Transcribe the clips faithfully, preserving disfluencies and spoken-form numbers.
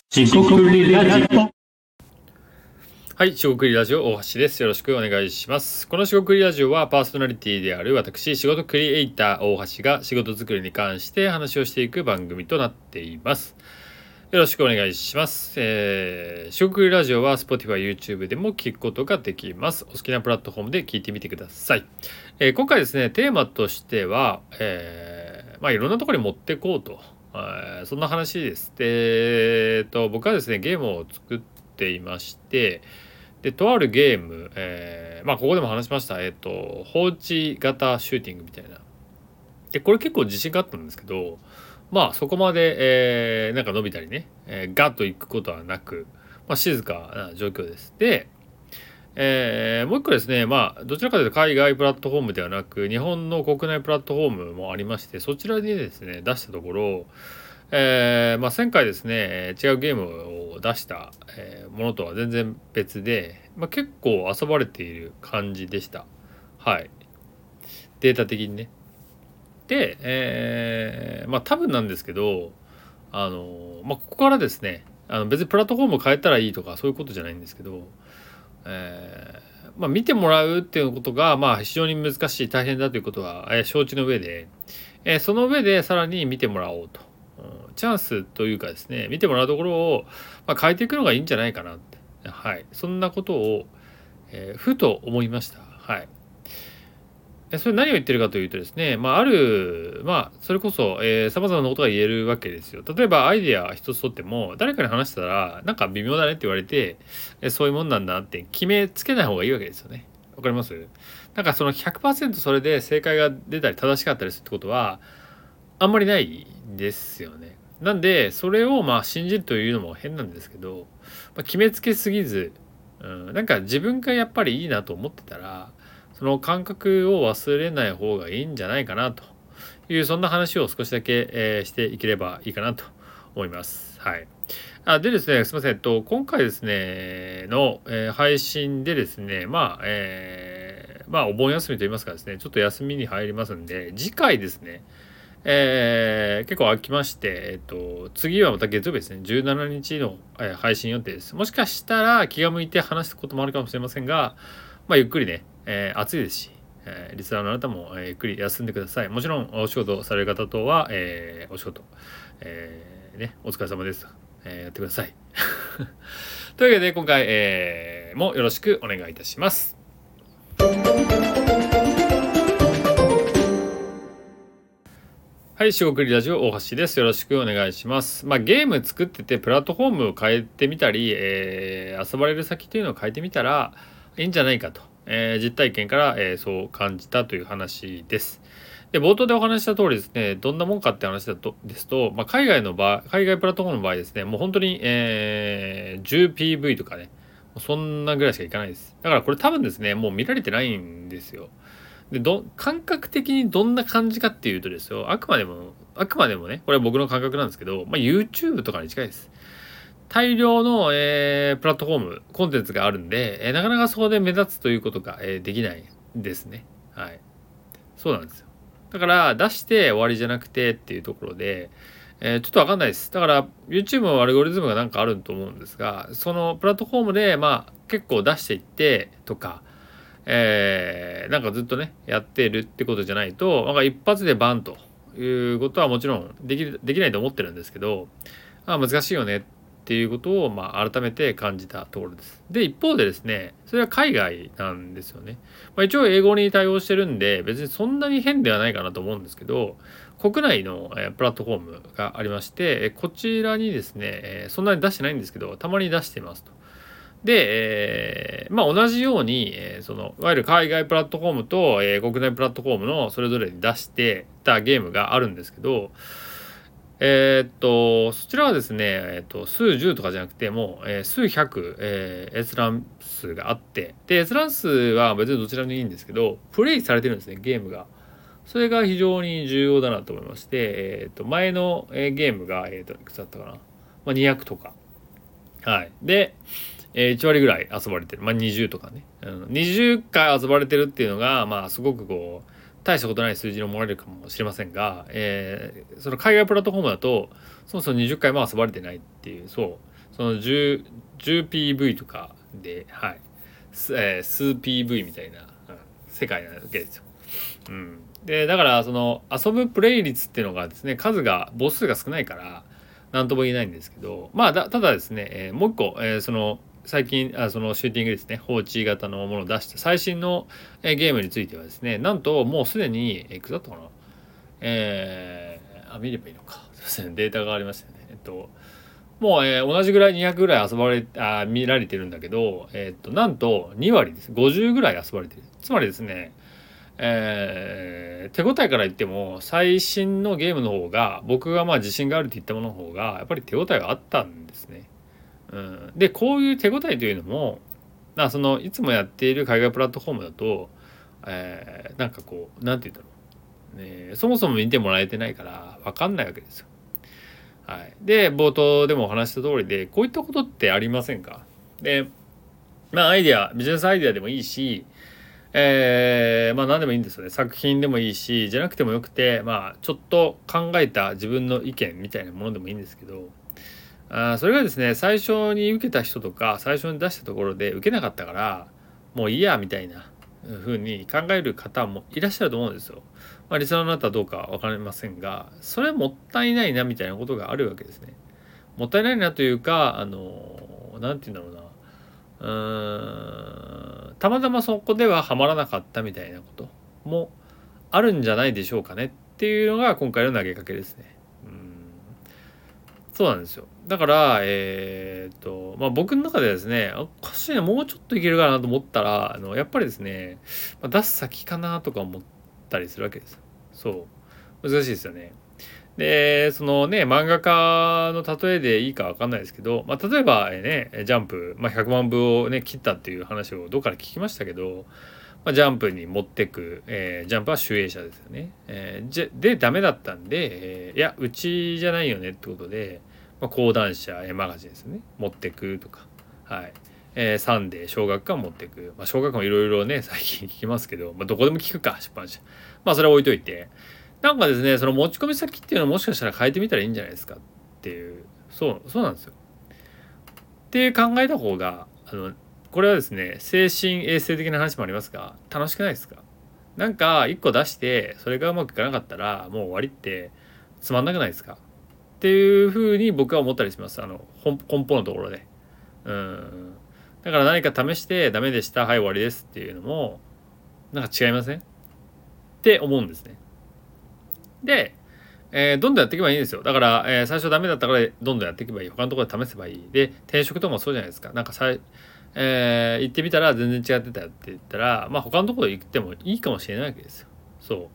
しごくりラジオ。 はい、しごくりラジオ大橋です。よろしくお願いします。このしごくりラジオはパーソナリティである私、仕事クリエイター大橋が仕事作りに関して話をしていく番組となっています。よろしくお願いします。えー、しごくりラジオは Spotify、YouTube でも聞くことができます。お好きなプラットフォームで聞いてみてください。えー、今回ですね、テーマとしては、えー、まあいろんなところに持っていこうと。そんな話です。で、えー、と僕はですねゲームを作っていまして、でとあるゲーム、えー、まあここでも話しました、えっ、ー、と放置型シューティングみたいな。でこれ結構自信があったんですけど、まあそこまで、えー、なんか伸びたりね、えー、ガッといくことはなく、まあ、静かな状況です。でえー、もう一個ですね、まあどちらかというと海外プラットフォームではなく日本の国内プラットフォームもありまして、そちらにですね出したところ、えーまあ、前回ですね違うゲームを出した、えーものとは全然別で、まあ、結構遊ばれている感じでした。はい、データ的にね。で、えーまあ多分なんですけど、あのまあここからですね、あの別にプラットフォームを変えたらいいとかそういうことじゃないんですけど、えーまあ、見てもらうっていうことが、まあ、非常に難しい大変だということは、えー承知の上で、えーその上でさらに見てもらおうと、うんチャンスというかですね、見てもらうところを、まあ、変えていくのがいいんじゃないかなって、はい、そんなことを、えーふと思いました。はい。えそれ何を言ってるかというとですね、まあ、ある、まあ、それこそ、えー、様々なことが言えるわけですよ。例えば、アイデア一つとっても、誰かに話したら、なんか微妙だねって言われて、えそういうもんなんだって決めつけない方がいいわけですよね。わかります？なんかそのひゃくパーセントそれで正解が出たり正しかったりするってことは、あんまりないですよね。なんで、それをまあ信じるというのも変なんですけど、まあ、決めつけすぎず、うん、なんか自分がやっぱりいいなと思ってたら、その感覚を忘れない方がいいんじゃないかなという、そんな話を少しだけ、えーしていければいいかなと思います。はい。あでですね、すみません、えっと、今回ですね、の、えー配信でですね、まあ、えーまあ、お盆休みといいますかですね、ちょっと休みに入りますんで、次回ですね、えー結構空きまして、えっと、次はまた月曜日ですね、じゅうしちにちの、えー配信予定です。もしかしたら気が向いて話すこともあるかもしれませんが、まあ、ゆっくりね、えー暑いですし、えーリスナーのあなたも、えーゆっくり休んでください。もちろんお仕事される方とは、えーお仕事、えーね、お疲れ様ですと、えーやってください。というわけで今回、えーもよろしくお願いいたします。はい、しごくりラジオ大橋です。よろしくお願いします。まあ、ゲーム作っててプラットフォームを変えてみたり、えー遊ばれる先というのを変えてみたらいいんじゃないかと、えー実体験から、えーそう感じたという話です。で、冒頭でお話しした通りですね、どんなもんかって話だとですと、まあ、海外の場合、海外プラットフォームの場合ですね、もう本当に、えー じゅうピーブイ とかね、そんなぐらいしかいかないです。だからこれ多分ですね、もう見られてないんですよ。でど感覚的にどんな感じかっていうとですよ、あくまでもあくまでもね、これは僕の感覚なんですけど、まあ、YouTube とかに近いです。大量の、えープラットフォームコンテンツがあるんで、えーなかなかそこで目立つということが、えーできないですね。はい、そうなんですよ。だから出して終わりじゃなくてっていうところで、えーちょっとわかんないです。だから YouTube のアルゴリズムがなんかあると思うんですが、そのプラットフォームでまあ結構出していってとか、えーなんかずっとねやってるってことじゃないと、なんか一発でバンということはもちろんできるできないと思ってるんですけど、あ難しいよねっていうことを、まあ、改めて感じたところです。で一方でですね、それは海外なんですよね。まあ、一応英語に対応してるんで別にそんなに変ではないかなと思うんですけど、国内の、えープラットフォームがありまして、えこちらにですね、えーそんなに出してないんですけどたまに出してますと。で、えーまあ同じように、えーそのいわゆる海外プラットフォームと、えー国内プラットフォームのそれぞれに出してたゲームがあるんですけど、えーっとそちらはですね、えーっと数十とかじゃなくてもう、えー数百、えー閲覧数があって、で閲覧数は別にどちらでもいいんですけどプレイされてるんですね、ゲームが。それが非常に重要だなと思いまして、えーっと前の、えーゲームが、えーっといくつだったかな、まあ、にひゃくとか、はいでえー、いち割ぐらい遊ばれてる。まあにじゅうとかね。うん、にじゅっかい遊ばれてるっていうのが、まあすごくこう、大したことない数字に思われるかもしれませんが、えーその海外プラットフォームだと、そもそもにじゅっかいも遊ばれてないっていう、そう。 その じゅう, じゅうピーブイ とかで、はい、す、えー、数 ピーブイ みたいな、うん、世界なわけですよ。うん、でだからその遊ぶプレイ率っていうのがですね、数が母数が少ないから何とも言えないんですけど、まあだただですね、えー、もう一個、えー、その最近あそのシューティングですね、放置型のものを出した最新の、えー、ゲームについてはですね、なんともうすでにいくつだったかな、えー、あ見ればいいのか、すいません、データがありましたね。えっともう、えー、同じぐらいにひゃくぐらい遊ばれあ見られてるんだけど、えー、っとなんとに割です。ごじゅうぐらい遊ばれてる。つまりですね、えー、手応えから言っても最新のゲームの方が、僕がまあ自信があるって言ったものの方がやっぱり手応えがあったんですね。うん、でこういう手応えというのも、なそのいつもやっている海外プラットフォームだと、えー、なんかこうなんて言うんだろう、ね、そもそも見てもらえてないから分かんないわけですよ。はい、で冒頭でもお話した通りで、こういったことってありませんか？でまあアイデアビジネスアイデアでもいいし、えー、まあ何でもいいんですよね。作品でもいいし、じゃなくてもよくて、まあちょっと考えた自分の意見みたいなものでもいいんですけど、あそれがですね、最初に受けた人とか最初に出したところで受けなかったからもういいやみたいな風に考える方もいらっしゃると思うんですよ。まあリスナーの方はどうか分かりませんが、それはもったいないなみたいなことがあるわけですね。もったいないなというか、あのなんて言うんだろうな、うーんたまたまそこではハマらなかったみたいなこともあるんじゃないでしょうかねっていうのが今回の投げかけですね。うんそうなんですよ。だからえー、っとまあ僕の中ではですね、おかしいな、もうちょっといけるかなと思ったら、あのやっぱりですね、まあ、出す先かなとか思ったりするわけです。そう難しいですよね。でそのね、漫画家の例えでいいか分かんないですけど、まあ、例えば、えーね、ジャンプ、まあ、ひゃくまん部をね切ったっていう話をどっから聞きましたけど、まあ、ジャンプに持ってく、えージャンプは集英社ですよね。えーじでダメだったんで、えーいやうちじゃないよねってことで、まあ、講談社、えーマガジンですね、持ってくとか、はい、えーサンデー小学館持ってく、まあ、小学館もいろいろね最近聞きますけど、まあ、どこでも聞くか出版社、まあそれは置いといて、なんかですね、その持ち込み先っていうのをもしかしたら変えてみたらいいんじゃないですかっていう、そうそうなんですよ。って考えた方が、あのこれはですね、精神衛生的な話もありますが楽しくないですか？なんか一個出してそれがうまくいかなかったらもう終わりってつまんなくないですかっていうふうに僕は思ったりします。あの根本のところで。うんだから何か試してダメでした、はい終わりですっていうのもなんか違いませんって思うんですね。で、えーどんどんやっていけばいいんですよ。だから、えー最初ダメだったからどんどんやっていけばいい。他のところで試せばいい。で、転職とかもそうじゃないですか。なんかさい、えー行ってみたら全然違ってたよって言ったら、まあ他のところ行ってもいいかもしれないわけですよ。そう。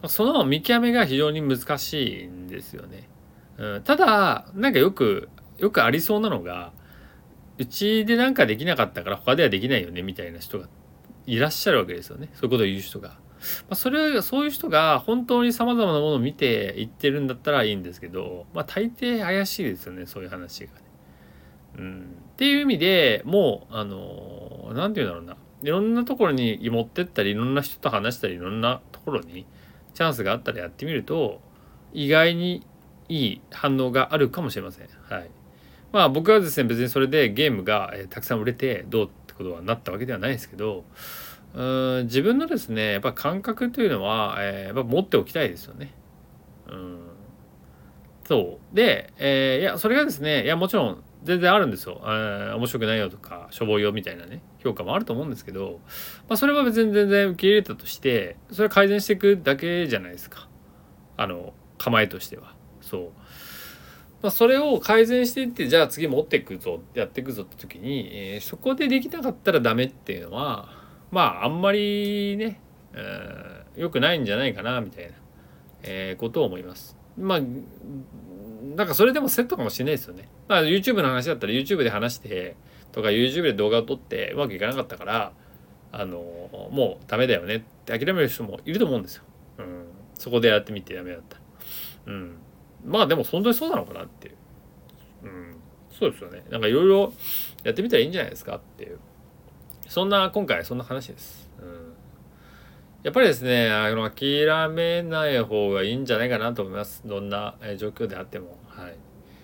その見極めが非常に難しいんですよね。うん、ただ、なんかよく、よくありそうなのが、うちでなんかできなかったから他ではできないよねみたいな人がいらっしゃるわけですよね。そういうことを言う人が。まあ、それそういう人が本当にさまざまなものを見て言ってるんだったらいいんですけど、まあ大抵怪しいですよね、そういう話がね。うん、っていう意味でもうあの何て言うんだろうな、いろんなところに持ってったりいろんな人と話したりいろんなところにチャンスがあったらやってみると意外にいい反応があるかもしれません。はい。まあ僕はですね、別にそれでゲームが、えーたくさん売れてどうってことはなったわけではないですけど、うーん自分のですねやっぱ感覚というのは、えーやっぱ持っておきたいですよね。うんそうで、えーいやそれがですね、いやもちろん全然あるんですよ。えー面白くないよとかしょぼいよみたいなね評価もあると思うんですけど、まあ、それは別に全然受け入れたとしてそれ改善していくだけじゃないですか、あの構えとしては。そう、まあ、それを改善していって、じゃあ次持っていくぞやっていくぞって時に、えーそこでできなかったらダメっていうのはまああんまりね、えー良くないんじゃないかなみたいな、えーことを思います。まあなんかそれでもセットかもしれないですよね。まあ YouTube の話だったら YouTube で話してとか YouTube で動画を撮ってうまくいかなかったからあのもうダメだよねって諦める人もいると思うんですよ。うん、そこでやってみてダメだった。うん、まあでも本当にそうなのかなっていう。うん、そうですよね。なんかいろいろやってみたらいいんじゃないですかっていう。そんな今回そんな話です。うん、やっぱりですね、あの諦めない方がいいんじゃないかなと思います。どんな状況であっても。はい。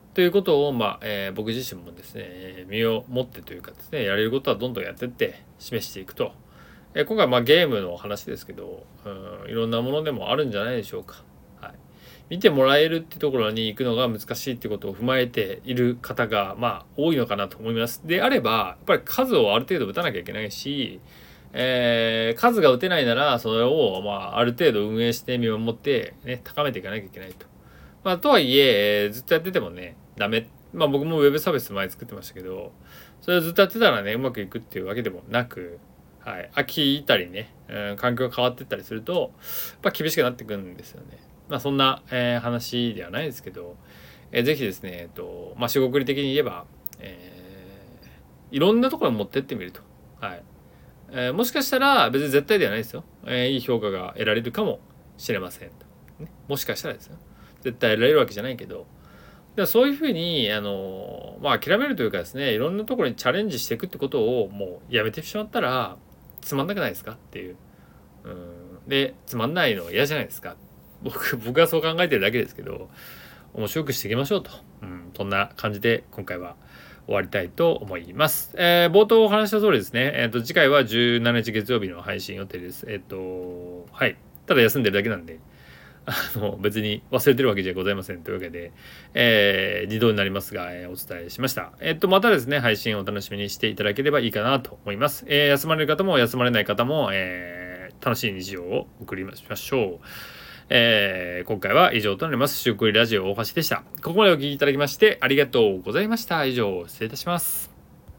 ということを、まあえー僕自身もですね身をもってというかですねやれることはどんどんやってって示していくと、えー今回まあゲームの話ですけど、うん、いろんなものでもあるんじゃないでしょうか。はい、見てもらえるってところに行くのが難しいってことを踏まえている方がまあ多いのかなと思います。であればやっぱり数をある程度打たなきゃいけないし、えー数が打てないならそれをまあある程度運営して見守って、ね、高めていかなきゃいけないと。まあ、とはいええーずっとやっててもねダメ。まあ僕もウェブサービス前作ってましたけど、それをずっとやってたらねうまくいくっていうわけでもなく、はい、飽きたりね、うん、環境が変わってったりするとやっぱ厳しくなってくるんですよね。まあそんな、えー話ではないですけど、えーぜひですね、えっとまあ四国理的に言えば、えーいろんなところに持ってってみると。はい、えーもしかしたら別に絶対ではないですよ。えーいい評価が得られるかもしれませんと、ね、もしかしたらですよ。絶対得られるわけじゃないけど、だそういうふうにあのまあ諦めるというかですね、いろんなところにチャレンジしていくってことをもうやめてしまったらつまんなくないですかっていう。うん、でつまんないのは嫌じゃないですか。僕僕はそう考えてるだけですけど、面白くしていきましょうと、うん、そんな感じで今回は終わりたいと思います。えー冒頭お話した通りですね、えーと次回はじゅうしちにち月曜日の配信予定です。えっ、とはいただ休んでるだけなんで、あの別に忘れてるわけじゃございませんというわけで、えー、にどになりますが、えーお伝えしました。えっとまたですね配信をお楽しみにしていただければいいかなと思います。えー休まれる方も休まれない方も、えー楽しい日常を送りましょう。えー今回は以上となります。シュークリラジオ大橋でした。ここまでお聞きいただきましてありがとうございました。以上失礼いたします。